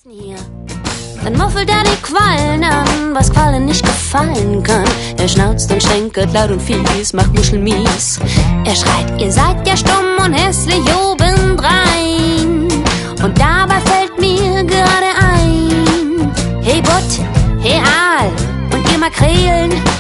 Hier. Dann muffelt er die Quallen an, was Quallen nicht gefallen kann. Er schnauzt und stänkert laut und fies, macht Muscheln mies. Er schreit, ihr seid ja stumm und hässlich obendrein. Und dabei fällt mir gerade ein: Hey Butt, hey Aal und ihr Makrelen,